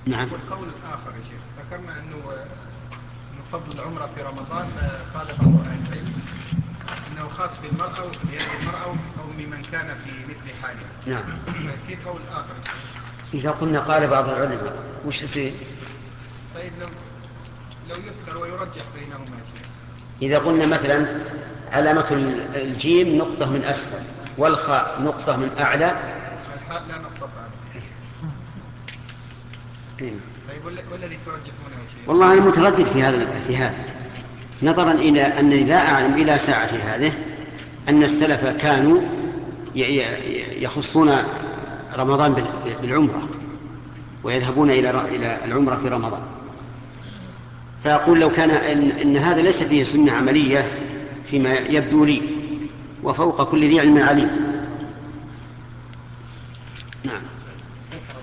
نعم. والقول الآخر يا شيخ، ذكرنا أنه فضل العمرة في رمضان قال بعض أهل العلم أنه خاص بالمرأة بهذه المرأة أو ممن كان في مثل حالها. نعم. في قول آخر. إذا قلنا قال بعض العلماء وش يصير؟ طيب لو يذكر ويرجح بينهما يا شيخ. إذا قلنا مثلا علامة الجيم نقطة من أسفل والخاء نقطة من أعلى. الحاء لا نقطة عنه. طيب والذي ترجحونه يا شيخ؟ والله أنا متردد في هذا نظرا إلى أنني لا أعلم إلى ساعتي هذه أن السلف كانوا يخصون رمضان بالعمرة ويذهبون إلى العمرة في رمضان. فأقول لو كان إن هذا ليس فيه سنة عملية فيما يبدو لي، وفوق كل ذي علم عليم. نعم.